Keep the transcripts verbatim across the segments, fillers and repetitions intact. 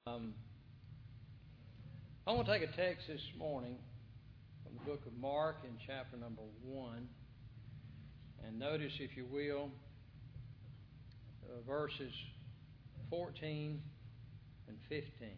Um, I want to take a text this morning from the book of Mark in chapter number one. And notice, if you will, uh, verses fourteen and fifteen.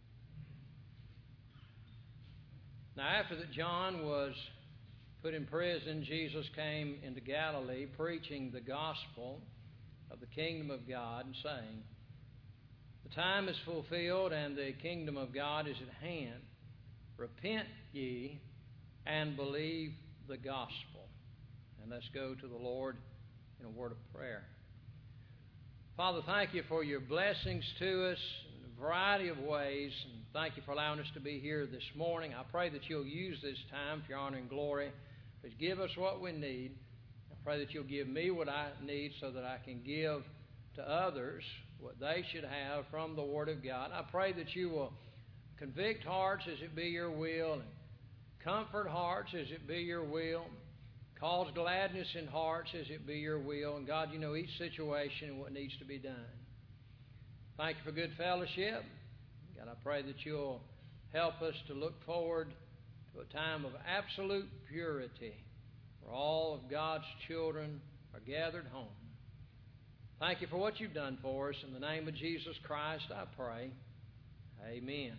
Now, after that John was put in prison, Jesus came into Galilee preaching the gospel of the kingdom of God and saying, "The time is fulfilled and the kingdom of God is at hand. Repent ye and believe the gospel." And let's go to the Lord in a word of prayer. Father, thank you for your blessings to us in a variety of ways. And thank you for allowing us to be here this morning. I pray that you'll use this time for your honor and glory. Please give us what we need. I pray that you'll give me what I need so that I can give to others what they should have from the Word of God. I pray that you will convict hearts as it be your will, and comfort hearts as it be your will, cause gladness in hearts as it be your will. And God, you know each situation and what needs to be done. Thank you for good fellowship. God, I pray that you'll help us to look forward to a time of absolute purity where all of God's children are gathered home. Thank you for what you've done for us. In the name of Jesus Christ, I pray. Amen.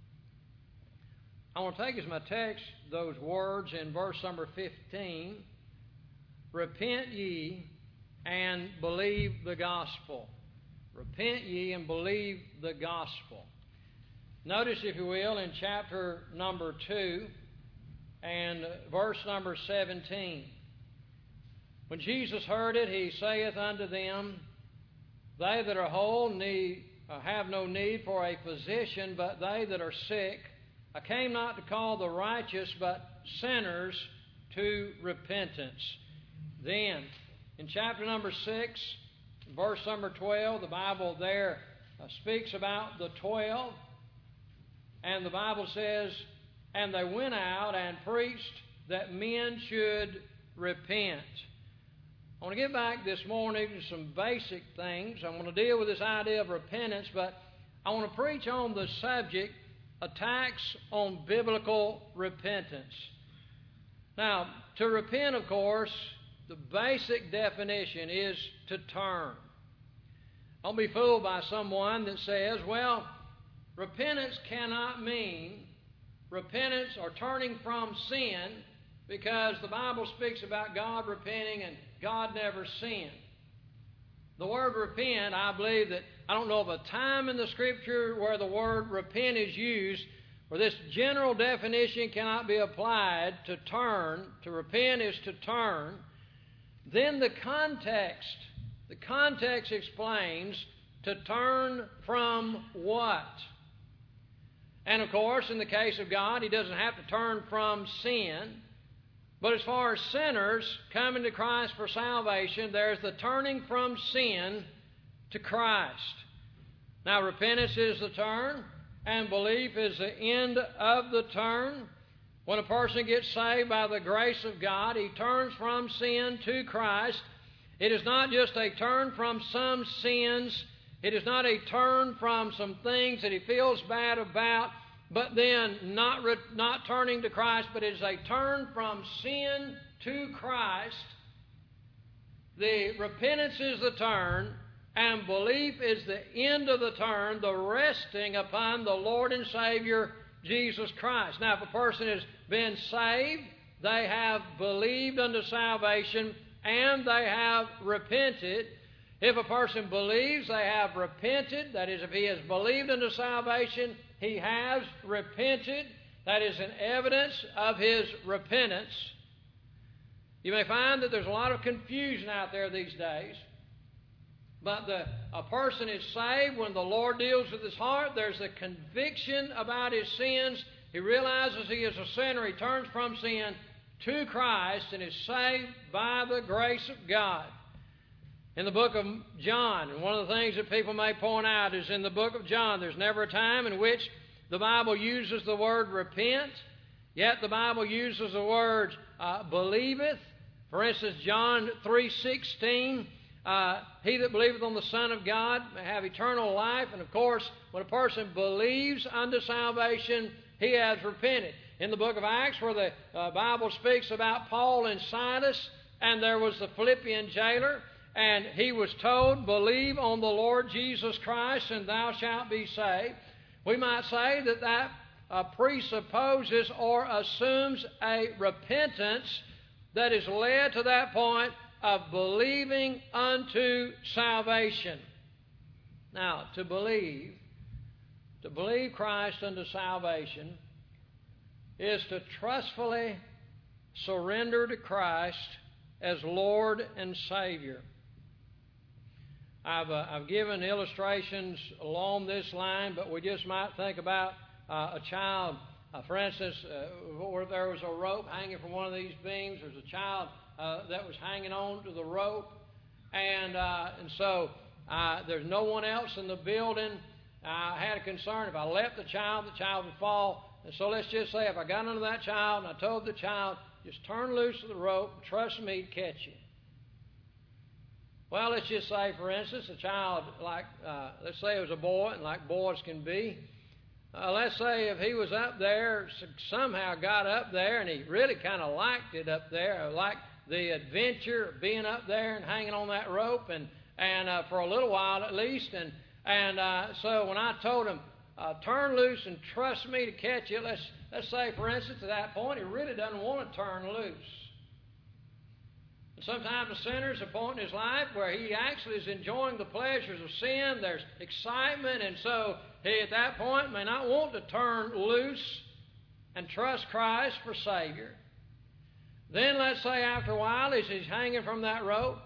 I want to take as my text those words in verse number fifteen. Repent ye and believe the gospel. Repent ye and believe the gospel. Notice, if you will, in chapter number two and verse number seventeen. When Jesus heard it, he saith unto them, "They that are whole need, uh, have no need for a physician, but they that are sick. I came not to call the righteous, but sinners to repentance." Then, in chapter number six, verse number twelve, the Bible there uh, speaks about the twelve. And the Bible says, "And they went out and preached that men should repent." I want to get back this morning to some basic things. I want to deal with this idea of repentance, but I want to preach on the subject, attacks on biblical repentance. Now, to repent, of course, the basic definition is to turn. Don't be fooled by someone that says, well, repentance cannot mean repentance or turning from sin, because the Bible speaks about God repenting and God never sinned. The word repent, I believe that, I don't know of a time in the Scripture where the word repent is used where this general definition cannot be applied to turn. To repent is to turn. Then the context, the context explains to turn from what? And of course, in the case of God, He doesn't have to turn from sin. But as far as sinners coming to Christ for salvation, there's the turning from sin to Christ. Now, repentance is the turn, and belief is the end of the turn. When a person gets saved by the grace of God, he turns from sin to Christ. It is not just a turn from some sins. It is not a turn from some things that he feels bad about, but then not, re- not turning to Christ, but it is a turn from sin to Christ. The repentance is the turn, and belief is the end of the turn, the resting upon the Lord and Savior, Jesus Christ. Now, if a person has been saved, they have believed unto salvation, and they have repented. If a person believes, they have repented. That is, if he has believed unto salvation, he has repented. That is an evidence of his repentance. You may find that there's a lot of confusion out there these days. But the, a person is saved when the Lord deals with his heart. There's a conviction about his sins. He realizes he is a sinner. He turns from sin to Christ and is saved by the grace of God. In the book of John, and one of the things that people may point out is in the book of John, there's never a time in which the Bible uses the word repent, yet the Bible uses the word uh, believeth. For instance, John three sixteen, uh, he that believeth on the Son of God may have eternal life. And of course, when a person believes unto salvation, he has repented. In the book of Acts, where the uh, Bible speaks about Paul and Silas, and there was the Philippian jailer, and he was told, believe on the Lord Jesus Christ, and thou shalt be saved. We might say that that uh, presupposes or assumes a repentance that is led to that point of believing unto salvation. Now, to believe, to believe Christ unto salvation is to trustfully surrender to Christ as Lord and Savior. I've, uh, I've given illustrations along this line, but we just might think about uh, a child. Uh, for instance, uh, where there was a rope hanging from one of these beams, there's a child uh, that was hanging on to the rope, and uh, and so uh, there's no one else in the building. I had a concern if I left the child, the child would fall. And so let's just say if I got under that child and I told the child, just turn loose of the rope, trust me to catch you. Well, let's just say, for instance, a child, like, uh, let's say it was a boy, and like boys can be, uh, let's say if he was up there, somehow got up there, and he really kind of liked it up there, liked the adventure of being up there and hanging on that rope, and, and uh, for a little while at least, and, and uh, so when I told him, uh, turn loose and trust me to catch you, let's, let's say, for instance, at that point, he really doesn't want to turn loose. Sometimes a sinner is at a point in his life where he actually is enjoying the pleasures of sin. There's excitement, and so he at that point may not want to turn loose and trust Christ for Savior. Then let's say after a while, as he's hanging from that rope,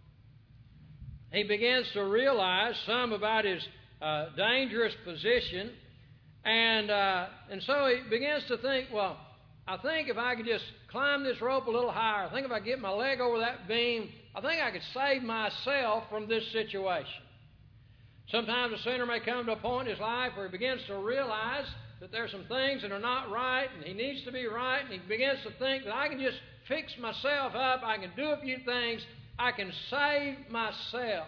he begins to realize some about his uh, dangerous position, and uh, and so he begins to think, well, I think if I could just climb this rope a little higher, I think if I get my leg over that beam, I think I could save myself from this situation. Sometimes a sinner may come to a point in his life where he begins to realize that there's some things that are not right, and he needs to be right, and he begins to think that I can just fix myself up, I can do a few things, I can save myself.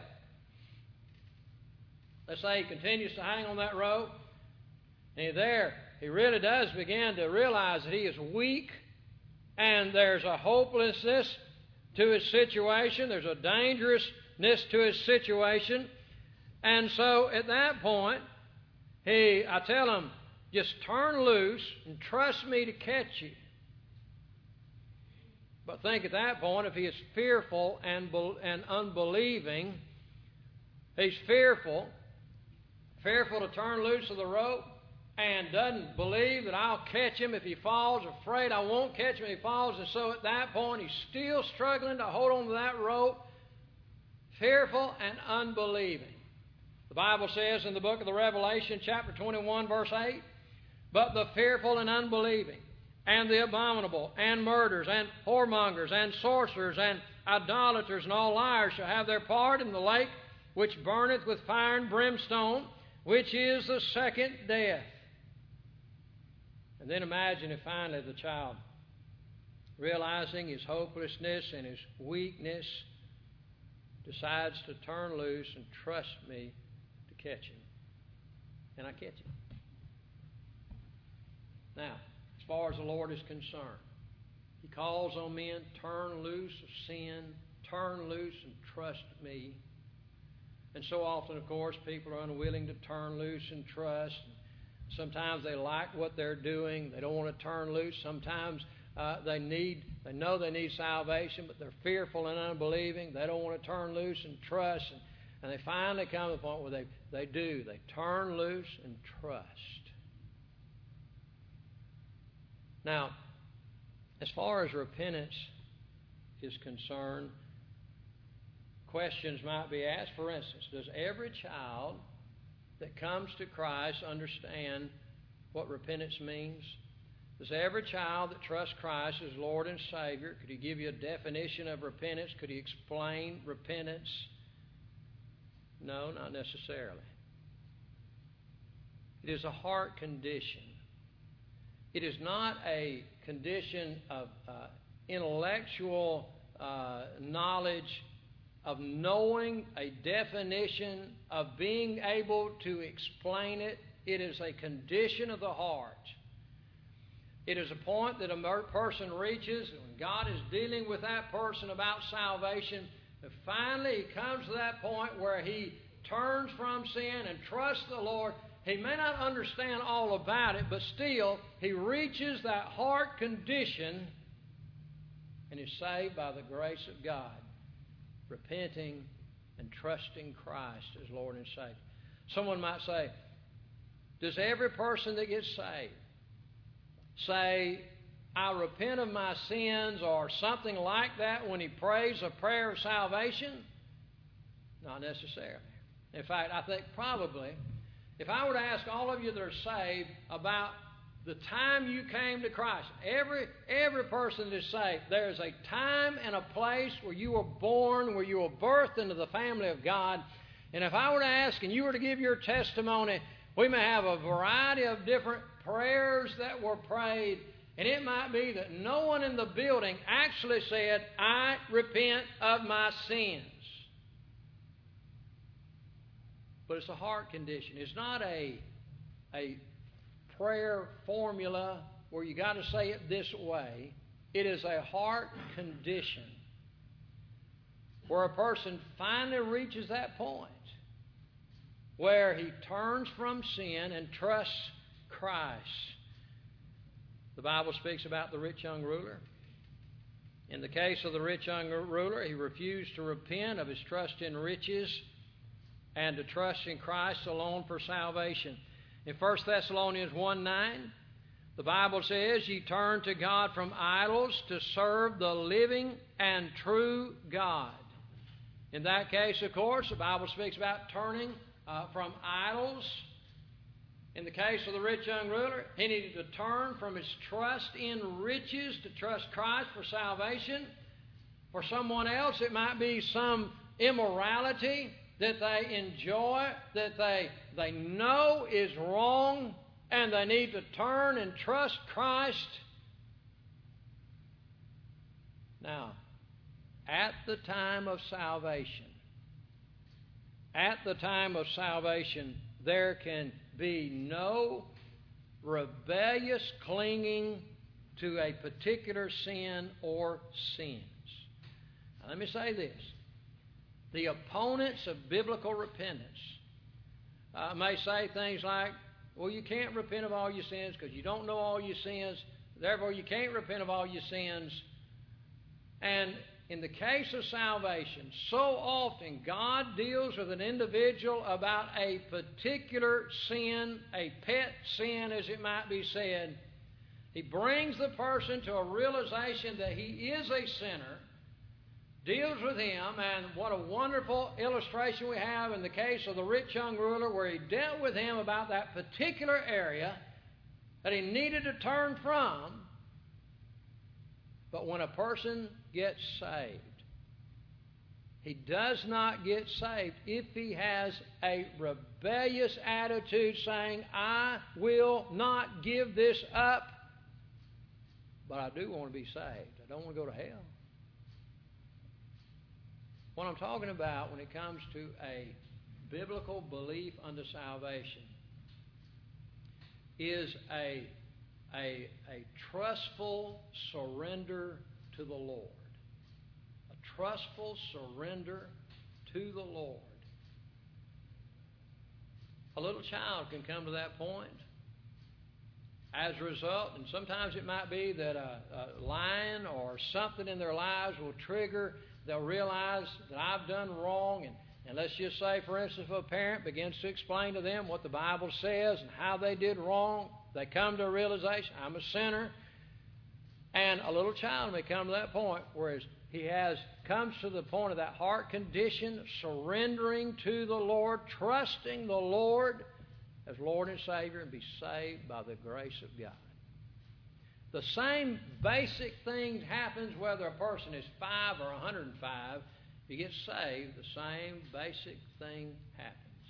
Let's say he continues to hang on that rope, and there he really does begin to realize that he is weak, and there's a hopelessness to his situation. There's a dangerousness to his situation. And so at that point, he, I tell him, just turn loose and trust me to catch you. But think at that point, if he is fearful and, and unbelieving, he's fearful, fearful to turn loose of the rope, and doesn't believe that I'll catch him if he falls, afraid I won't catch him if he falls, and so at that point he's still struggling to hold on to that rope, fearful and unbelieving. The Bible says in the book of the Revelation, chapter twenty-one, verse eight, but the fearful and unbelieving, and the abominable, and murderers, and whoremongers, and sorcerers, and idolaters, and all liars shall have their part in the lake which burneth with fire and brimstone, which is the second death. And then imagine if finally the child, realizing his hopelessness and his weakness, decides to turn loose and trust me to catch him. And I catch him. Now, as far as the Lord is concerned, He calls on men, turn loose of sin, turn loose and trust me. And so often, of course, people are unwilling to turn loose and trust. Sometimes they like what they're doing. They don't want to turn loose. Sometimes uh, they need, they know they need salvation, but they're fearful and unbelieving. They don't want to turn loose and trust. And, and they finally come to the point where they, they do. They turn loose and trust. Now, as far as repentance is concerned, questions might be asked. For instance, does every child that comes to Christ understand what repentance means? Does every child that trusts Christ as Lord and Savior, could He give you a definition of repentance? Could He explain repentance? No, not necessarily. It is a heart condition. It is not a condition of uh, intellectual uh, knowledge of knowing a definition, of being able to explain it. It is a condition of the heart. It is a point that a person reaches when God is dealing with that person about salvation. And finally, he comes to that point where he turns from sin and trusts the Lord. He may not understand all about it, but still, he reaches that heart condition and is saved by the grace of God, repenting and trusting Christ as Lord and Savior. Someone might say, does every person that gets saved say, I repent of my sins, or something like that when he prays a prayer of salvation? Not necessarily. In fact, I think probably, if I were to ask all of you that are saved about the time you came to Christ, every, every person that is saved, there is a time and a place where you were born, where you were birthed into the family of God. And if I were to ask and you were to give your testimony, we may have a variety of different prayers that were prayed, and it might be that no one in the building actually said, I repent of my sins. But it's a heart condition. It's not a, a prayer formula where you got to say it this way. It is a heart condition where a person finally reaches that point where he turns from sin and trusts Christ. The Bible speaks about the rich young ruler. In the case of the rich young ruler, he refused to repent of his trust in riches and to trust in Christ alone for salvation. In First Thessalonians one nine, the Bible says, ye turn to God from idols to serve the living and true God. In that case, of course, the Bible speaks about turning uh, from idols. In the case of the rich young ruler, he needed to turn from his trust in riches to trust Christ for salvation. For someone else, it might be some immorality that they enjoy, that they, they know is wrong, and they need to turn and trust Christ. Now, at the time of salvation, at the time of salvation, there can be no rebellious clinging to a particular sin or sins. Now, let me say this. The opponents of biblical repentance uh, may say things like, well, you can't repent of all your sins because you don't know all your sins. Therefore, you can't repent of all your sins. And in the case of salvation, so often God deals with an individual about a particular sin, a pet sin, as it might be said. He brings the person to a realization that he is a sinner, deals with him, and what a wonderful illustration we have in the case of the rich young ruler, where he dealt with him about that particular area that he needed to turn from. But when a person gets saved, he does not get saved if he has a rebellious attitude saying, I will not give this up, but I do want to be saved. I don't want to go to hell. What I'm talking about when it comes to a biblical belief unto salvation is a, a, a trustful surrender to the Lord. A trustful surrender to the Lord. A little child can come to that point as a result, and sometimes it might be that a, a line or something in their lives will trigger. They'll realize that I've done wrong, and, and let's just say, for instance, if a parent begins to explain to them what the Bible says and how they did wrong, they come to a realization, I'm a sinner. And a little child may come to that point, whereas he has comes to the point of that heart condition, surrendering to the Lord, trusting the Lord as Lord and Savior, and be saved by the grace of God. The same basic thing happens whether a person is five or one hundred five. If you get saved, the same basic thing happens.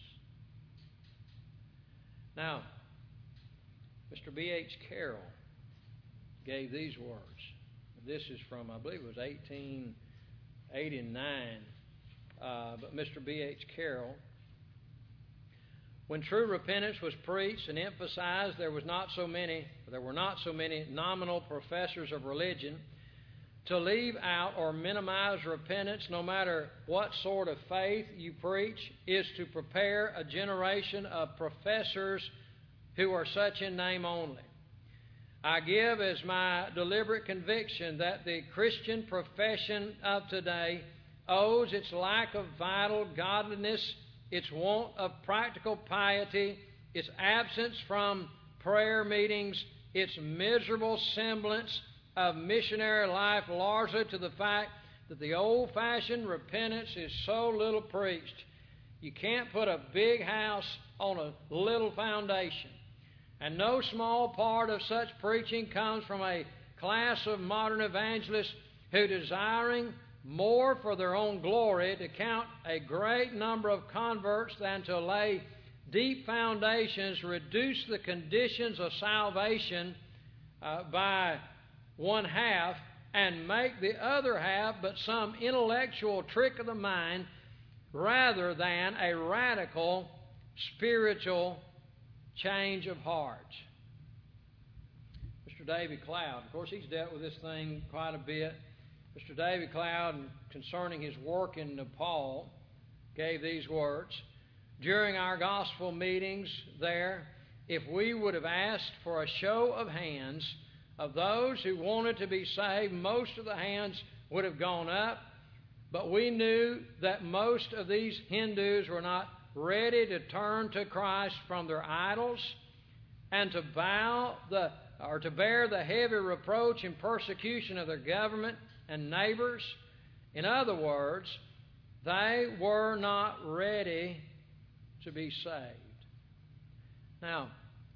Now, Mister B H Carroll gave these words. This is from, I believe it was eighteen eighty-nine. uh, but Mister B H Carroll. When true repentance was preached and emphasized, there was not so many, there were not so many nominal professors of religion. To leave out or minimize repentance, no matter what sort of faith you preach, is to prepare a generation of professors who are such in name only. I give as my deliberate conviction that the Christian profession of today owes its lack of vital godliness, its want of practical piety, its absence from prayer meetings, its miserable semblance of missionary life largely to the fact that the old-fashioned repentance is so little preached. You can't put a big house on a little foundation. And no small part of such preaching comes from a class of modern evangelists who, desiring more for their own glory, to count a great number of converts than to lay deep foundations, reduce the conditions of salvation uh, by one half, and make the other half but some intellectual trick of the mind rather than a radical spiritual change of heart. Mister David Cloud, of course, he's dealt with this thing quite a bit. Mister David Cloud, concerning his work in Nepal, gave these words: during our gospel meetings there, if we would have asked for a show of hands of those who wanted to be saved, most of the hands would have gone up. But we knew that most of these Hindus were not ready to turn to Christ from their idols and to bow the or to bear the heavy reproach and persecution of their government and neighbors. In other words, they were not ready to be saved. Now,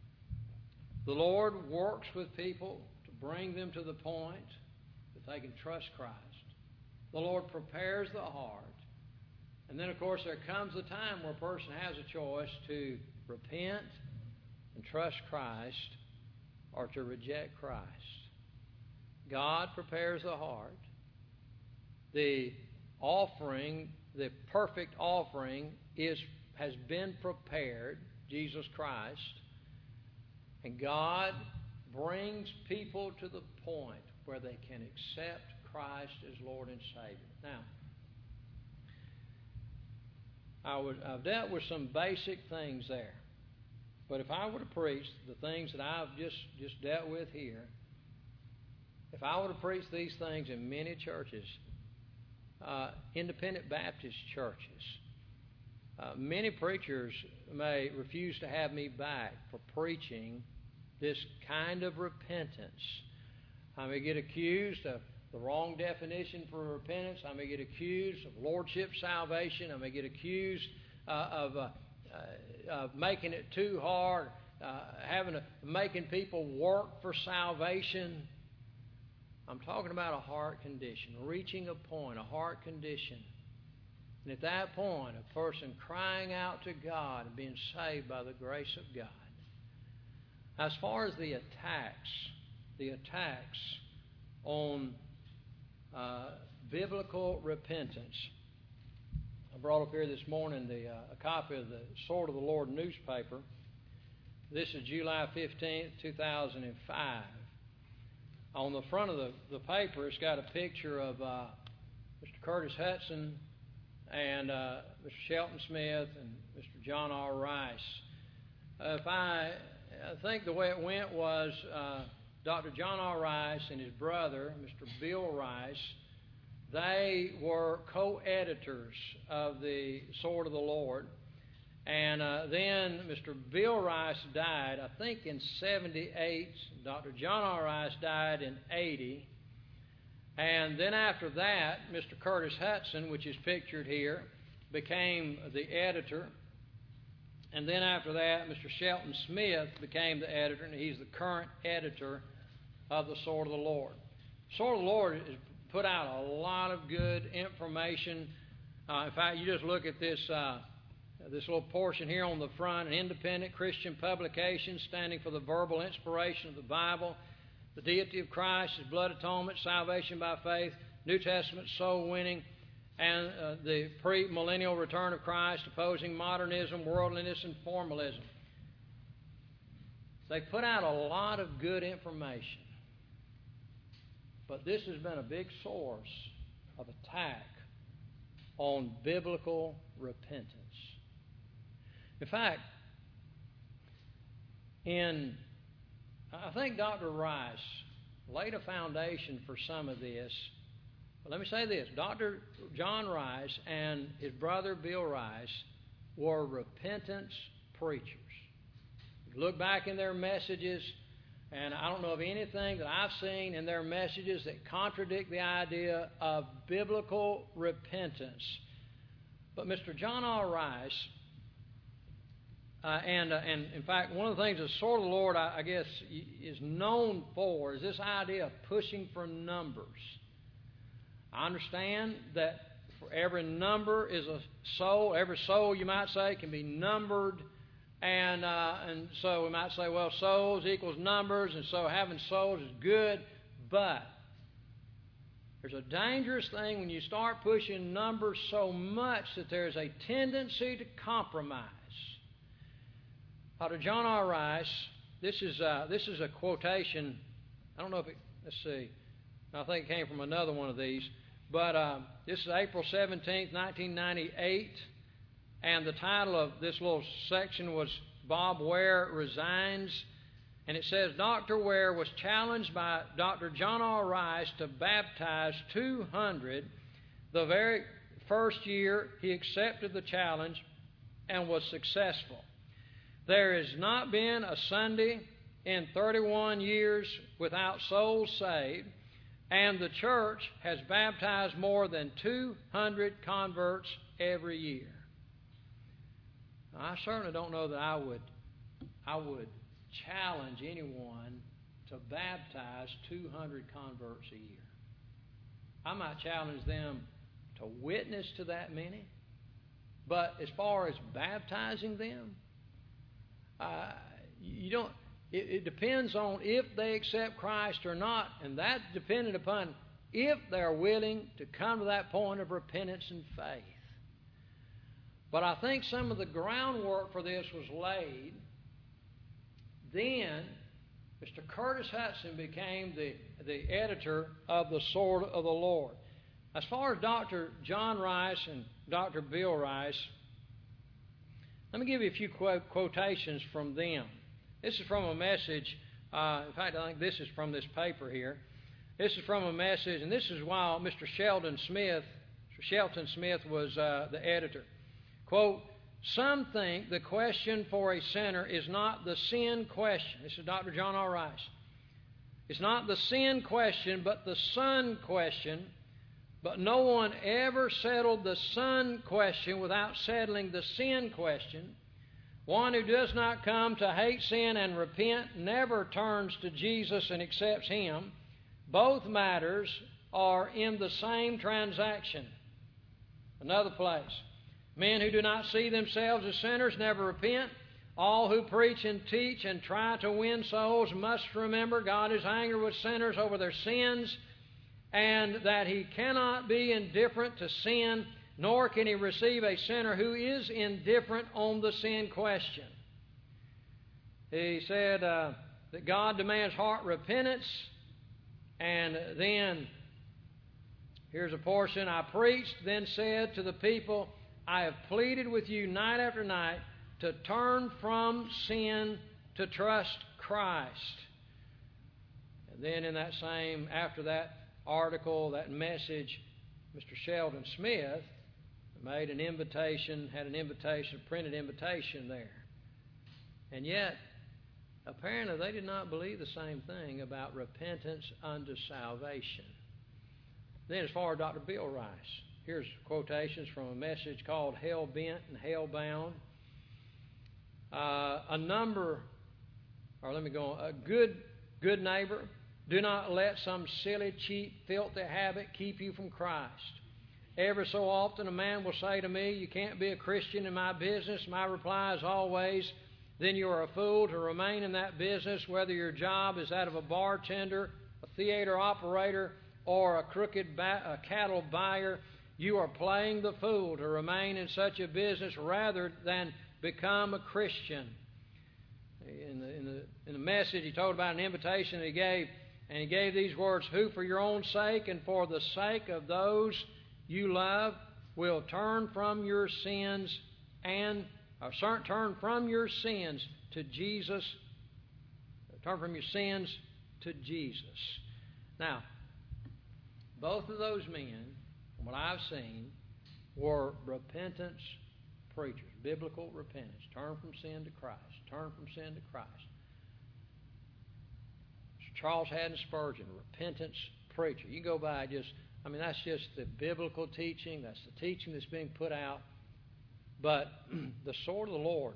the Lord works with people to bring them to the point that they can trust Christ. The Lord prepares the heart. And then, of course, there comes a time where a person has a choice to repent and trust Christ or to reject Christ. God prepares the heart. The offering, the perfect offering, is has been prepared, Jesus Christ. And God brings people to the point where they can accept Christ as Lord and Savior. Now, I would, I've dealt with some basic things there. But if I were to preach the things that I've just, just dealt with here, if I were to preach these things in many churches, uh, independent Baptist churches, uh, many preachers may refuse to have me back for preaching this kind of repentance. I may get accused of the wrong definition for repentance. I may get accused of lordship salvation. I may get accused uh, of, uh, uh, of making it too hard, uh, having to, making people work for salvation. I'm talking about a heart condition, reaching a point, a heart condition. And at that point, a person crying out to God and being saved by the grace of God. As far as the attacks, the attacks on uh, biblical repentance, I brought up here this morning the, uh, a copy of the Sword of the Lord newspaper. This is July fifteenth, two thousand five. On the front of the, the paper, it's got a picture of uh, Mister Curtis Hudson and uh, Mister Shelton Smith and Mister John R. Rice. Uh, if I, I think the way it went was uh, Doctor John R. Rice and his brother, Mister Bill Rice, they were co-editors of the Sword of the Lord. And uh, then Mister Bill Rice died, I think, in seventy-eight. Doctor John R. Rice died in eighty. And then after that, Mister Curtis Hudson, which is pictured here, became the editor. And then after that, Mister Shelton Smith became the editor, and he's the current editor of the Sword of the Lord. The Sword of the Lord has put out a lot of good information. Uh, in fact, you just look at this uh, this little portion here on the front: an independent Christian publication standing for the verbal inspiration of the Bible, the deity of Christ, His blood atonement, salvation by faith, New Testament soul winning, and uh, the pre-millennial return of Christ, opposing modernism, worldliness, and formalism. They put out a lot of good information. But this has been a big source of attack on biblical repentance. In fact, in I think Doctor Rice laid a foundation for some of this. But let me say this. Doctor John Rice and his brother Bill Rice were repentance preachers. You look back in their messages, and I don't know of anything that I've seen in their messages that contradict the idea of biblical repentance. But Mister John R. Rice, uh, and, uh, and in fact, one of the things the Sword of the Lord, I, I guess, is known for is this idea of pushing for numbers. I understand that for every number is a soul. Every soul, you might say, can be numbered. And uh, and so we might say, well, souls equals numbers, and so having souls is good. But there's a dangerous thing when you start pushing numbers so much that there's a tendency to compromise. Doctor John R. Rice, this is uh, this is a quotation. I don't know if it. Let's see. I think it came from another one of these. But uh, this is April seventeenth, nineteen ninety-eight. And the title of this little section was Bob Ware Resigns. And it says, Doctor Ware was challenged by Doctor John R. Rice to baptize two hundred. The very first year he accepted the challenge and was successful. There has not been a Sunday in thirty-one years without souls saved, and the church has baptized more than two hundred converts every year. I certainly don't know that I would I would challenge anyone to baptize two hundred converts a year. I might challenge them to witness to that many. But as far as baptizing them, uh, you don't. It, it depends on if they accept Christ or not, and that's dependent upon if they're willing to come to that point of repentance and faith. But I think some of the groundwork for this was laid. Then Mister Curtis Hudson became the, the editor of the Sword of the Lord. As far as Doctor John Rice and Doctor Bill Rice, let me give you a few quote, quotations from them. This is from a message. Uh, in fact, I think this is from this paper here. This is from a message, and this is while Mister Sheldon Smith, Mister Shelton Smith was uh, the editor. Quote, some think the question for a sinner is not the sin question. This is Doctor John R. Rice. It's not the sin question, but the son question. But no one ever settled the son question without settling the sin question. One who does not come to hate sin and repent never turns to Jesus and accepts Him. Both matters are in the same transaction. Another place. Men who do not see themselves as sinners never repent. All who preach and teach and try to win souls must remember God is angry with sinners over their sins, and that He cannot be indifferent to sin, nor can He receive a sinner who is indifferent on the sin question. He said uh, that God demands heart repentance, and then here's a portion. I preached, then said to the people, I have pleaded with you night after night to turn from sin to trust Christ. And then in that same, after that article, that message, Mister Sheldon Smith made an invitation, had an invitation, a printed invitation there. And yet, apparently they did not believe the same thing about repentance unto salvation. Then as far as Doctor Bill Rice, here's quotations from a message called Hell Bent and Hell Bound. Uh, a number, or let me go on, a good, good neighbor, do not let some silly, cheap, filthy habit keep you from Christ. Every so often a man will say to me, you can't be a Christian in my business. My reply is always, then you are a fool to remain in that business, whether your job is that of a bartender, a theater operator, or a crooked ba- a cattle buyer. You are playing the fool to remain in such a business rather than become a Christian. In the, in the, in the message, he told about an invitation that he gave, and he gave these words, who for your own sake and for the sake of those you love will turn from your sins and or turn from your sins to Jesus, turn from your sins to Jesus. Now, both of those men, from what I've seen, were repentance preachers, biblical repentance. Turn from sin to Christ. Turn from sin to Christ. Charles Haddon Spurgeon, repentance preacher. You go by just, I mean, that's just the biblical teaching. That's the teaching that's being put out. But the sword of the Lord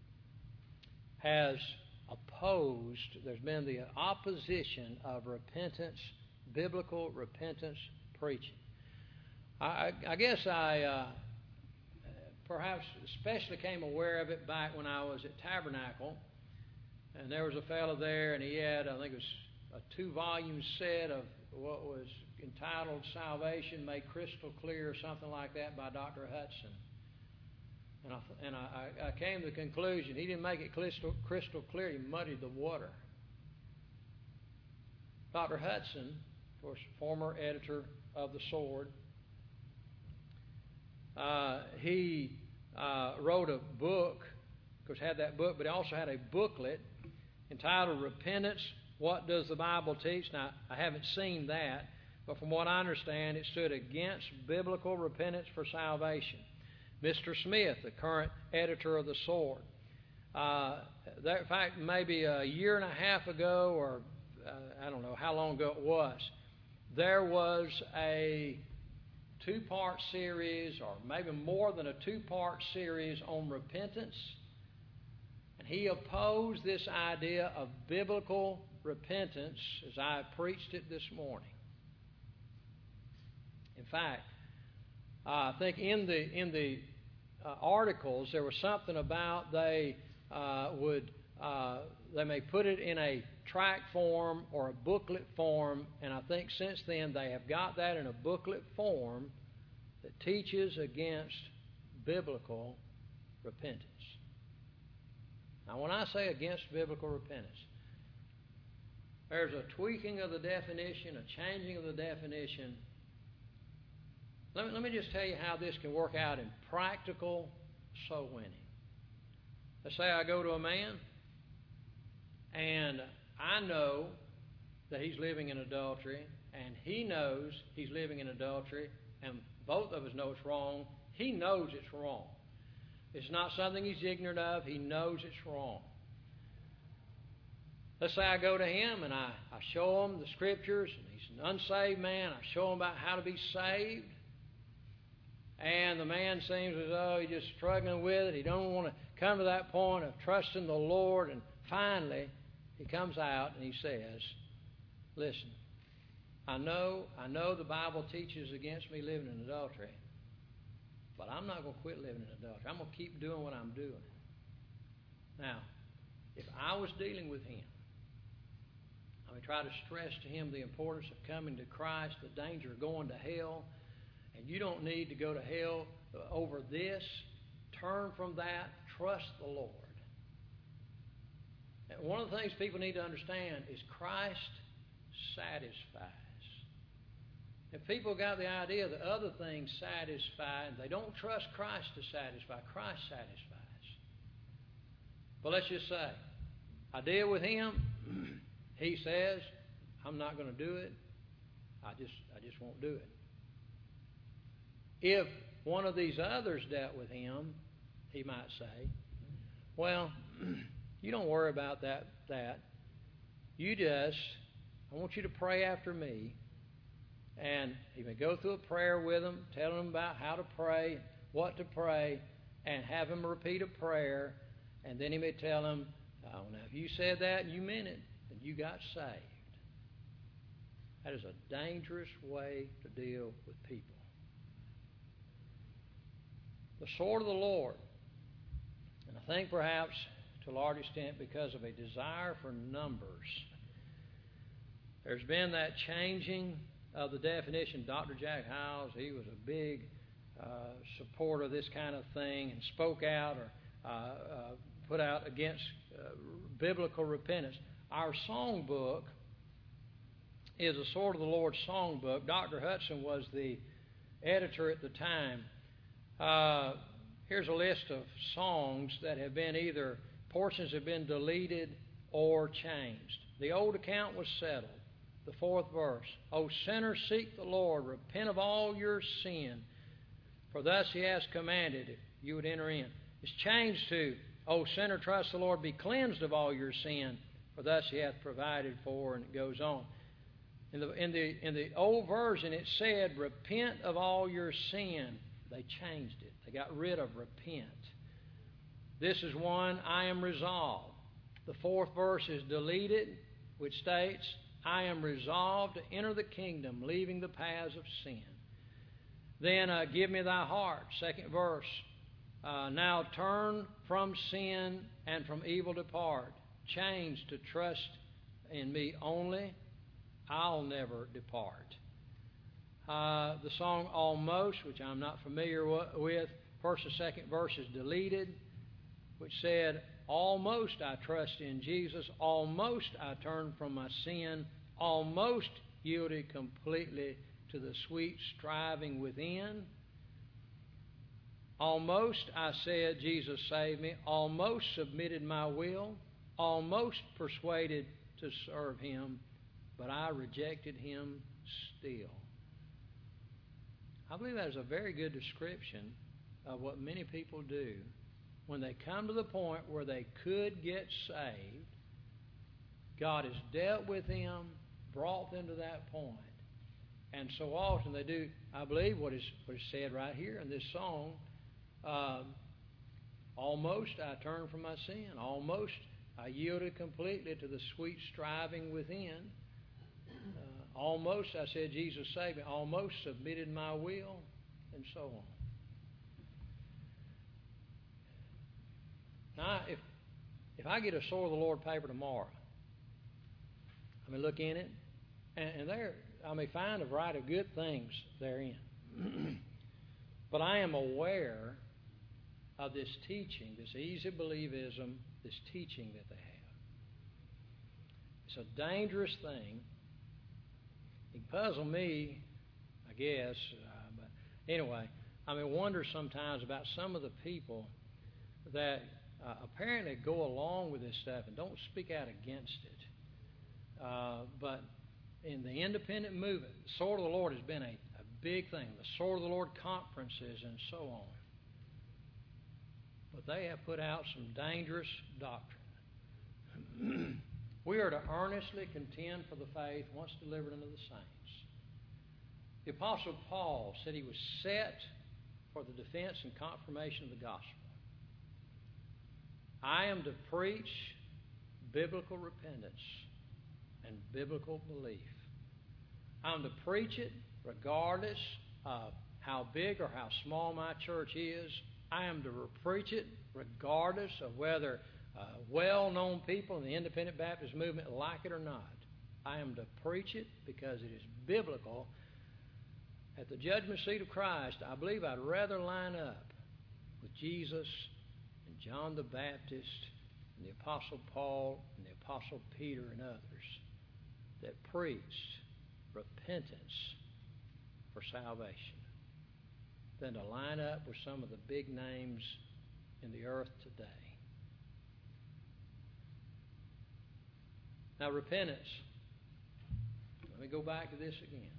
has opposed, there's been the opposition of repentance, biblical repentance preaching. I, I guess I uh, perhaps especially came aware of it back when I was at Tabernacle, and there was a fellow there, and he had, I think it was a two-volume set of what was entitled Salvation Made Crystal Clear or something like that by Doctor Hudson. And, I, and I, I came to the conclusion he didn't make it crystal, crystal clear, he muddied the water. Doctor Hudson, of course, former editor of The Sword, Uh, he uh, wrote a book, of course had that book, but he also had a booklet entitled Repentance, What Does the Bible Teach? Now, I haven't seen that, but from what I understand, it stood against biblical repentance for salvation. Mister Smith, the current editor of The Sword, uh, that, in fact, maybe a year and a half ago, or uh, I don't know how long ago it was, there was a two-part series, or maybe more than a two-part series on repentance. And he opposed this idea of biblical repentance as I preached it this morning. In fact, uh, I think in the in the uh, articles there was something about they uh, would uh, they may put it in a tract form or a booklet form, and I think since then they have got that in a booklet form that teaches against biblical repentance. Now, when I say against biblical repentance, there's a tweaking of the definition, a changing of the definition. Let me, let me just tell you how this can work out in practical soul winning. Let's say I go to a man, and I know that he's living in adultery, and he knows he's living in adultery, and both of us know it's wrong. He knows it's wrong. It's not something he's ignorant of. He knows it's wrong. Let's say I go to him and I, I show him the Scriptures, and he's an unsaved man. I show him about how to be saved. And the man seems as though he's just struggling with it. He don't want to come to that point of trusting the Lord. And finally, he comes out and he says, listen, I know, I know the Bible teaches against me living in adultery, but I'm not going to quit living in adultery. I'm going to keep doing what I'm doing. Now, if I was dealing with him, I would try to stress to him the importance of coming to Christ, the danger of going to hell, and you don't need to go to hell over this. Turn from that. Trust the Lord. And one of the things people need to understand is Christ satisfies. If people got the idea that other things satisfy, and they don't trust Christ to satisfy, Christ satisfies. But let's just say, I deal with him, he says, I'm not going to do it, I just, I just won't do it. If one of these others dealt with him, he might say, well, you don't worry about that, that. You just, I want you to pray after me. And he may go through a prayer with them, tell them about how to pray, what to pray, and have him repeat a prayer. And then he may tell them, oh, now if you said that and you meant it, then you got saved. That is a dangerous way to deal with people. The sword of the Lord, and I think perhaps to a large extent because of a desire for numbers, there's been that changing of the definition. Doctor Jack Hyles, he was a big uh, supporter of this kind of thing and spoke out or uh, uh, put out against uh, biblical repentance. Our songbook is a Sword of the Lord songbook. Doctor Hudson was the editor at the time. Uh, here's a list of songs that have been either portions have been deleted or changed. The old account was settled. The fourth verse. O sinner, seek the Lord, repent of all your sin, for thus He has commanded if you would enter in. It's changed to, O sinner, trust the Lord, be cleansed of all your sin, for thus He hath provided for, and it goes on. In the, in the, in the old version, it said, repent of all your sin. They changed it. They got rid of repent. This is one, I am resolved. The fourth verse is deleted, which states, I am resolved to enter the kingdom, leaving the paths of sin. Then, uh, give me thy heart. Second verse. Uh, now turn from sin and from evil depart. Change to trust in me only. I'll never depart. Uh, the song Almost, which I'm not familiar with, first and second verse is deleted, which said, almost I trust in Jesus, almost I turn from my sin, almost yielded completely to the sweet striving within. Almost I said, Jesus save me, almost submitted my will, almost persuaded to serve Him, but I rejected Him still. I believe that is a very good description of what many people do when they come to the point where they could get saved. God has dealt with them, brought them to that point. And so often they do, I believe, what is, what is said right here in this song. Um, almost I turned from my sin. Almost I yielded completely to the sweet striving within. Uh, almost I said, Jesus save me. Almost submitted my will, and so on. Now, if if I get a Sword of the Lord paper tomorrow, I may look in it, and, and there I may find a variety of good things therein. But I am aware of this teaching, this easy believism, this teaching that they have. It's a dangerous thing. It can puzzle me, I guess. Uh, but anyway, I mean, wonder sometimes about some of the people that uh, apparently go along with this stuff and don't speak out against it. Uh, but in the independent movement, the Sword of the Lord has been a, a big thing. The Sword of the Lord conferences and so on. But they have put out some dangerous doctrine. We are to earnestly contend for the faith once delivered unto the saints. The Apostle Paul said he was set for the defense and confirmation of the gospel. I am to preach biblical repentance and biblical belief. I'm to preach it regardless of how big or how small my church is. I am to preach it regardless of whether uh, well-known people in the Independent Baptist movement like it or not. I am to preach it because it is biblical. At the judgment seat of Christ, I believe I'd rather line up with Jesus and John the Baptist and the Apostle Paul and the Apostle Peter and others that preached repentance for salvation than to line up with some of the big names in the earth today. Now, repentance. Let me go back to this again.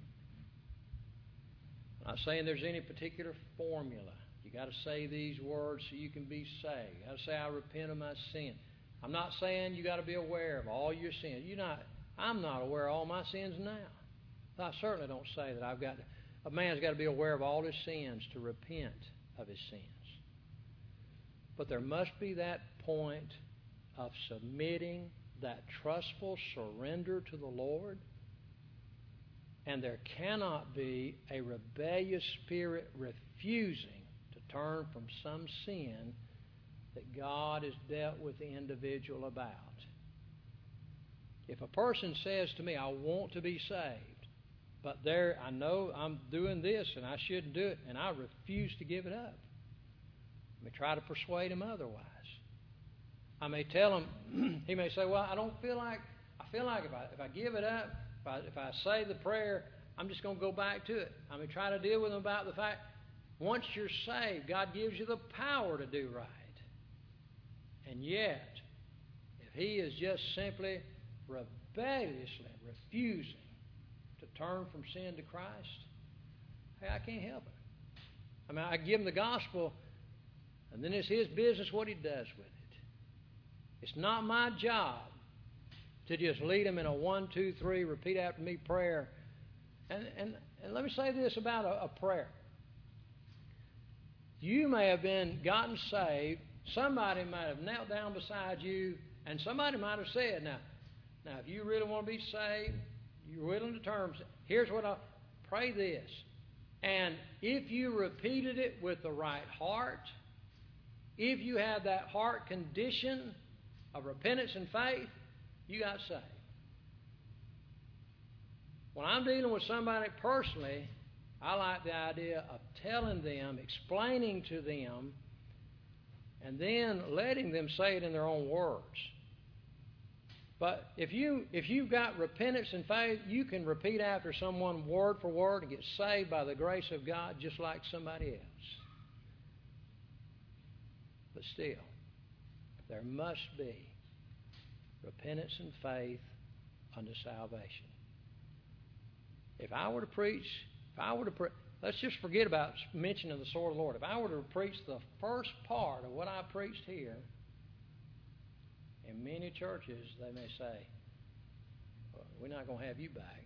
I'm not saying there's any particular formula. You got to say these words so you can be saved. You got to say, I repent of my sin. I'm not saying you got to be aware of all your sins. You're not. I'm not aware of all my sins now. I certainly don't say that I've got to. A man's got to be aware of all his sins to repent of his sins. But there must be that point of submitting, that trustful surrender to the Lord. And there cannot be a rebellious spirit refusing to turn from some sin that God has dealt with the individual about. If a person says to me, I want to be saved, but there, I know I'm doing this and I shouldn't do it, and I refuse to give it up. I may try to persuade him otherwise. I may tell him, he may say, well, I don't feel like, I feel like if I, if I give it up, if I, if I say the prayer, I'm just going to go back to it. I may try to deal with him about the fact, once you're saved, God gives you the power to do right. And yet, if he is just simply rebelliously refusing to turn from sin to Christ, hey, I can't help it. I mean, I give him the gospel, and then it's his business what he does with it. It's not my job to just lead him in a one, two, three, repeat after me prayer. And, and, and let me say this about a, a prayer. You may have been gotten saved. Somebody might have knelt down beside you, and somebody might have said, now, now if you really want to be saved, you're willing to turn, here's what I'll pray this. And if you repeated it with the right heart, if you had that heart condition of repentance and faith, you got saved. When I'm dealing with somebody personally, I like the idea of telling them, explaining to them, and then letting them say it in their own words. But if you if you've got repentance and faith, you can repeat after someone word for word and get saved by the grace of God just like somebody else. But still, there must be repentance and faith unto salvation. If I were to preach, if I were to pre- let's just forget about mentioning the sword of the Lord. If I were to preach the first part of what I preached here, in many churches they may say, well, we're not going to have you back.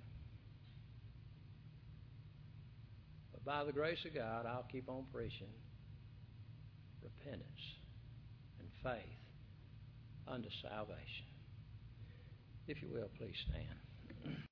But by the grace of God, I'll keep on preaching repentance and faith unto salvation. If you will, please stand.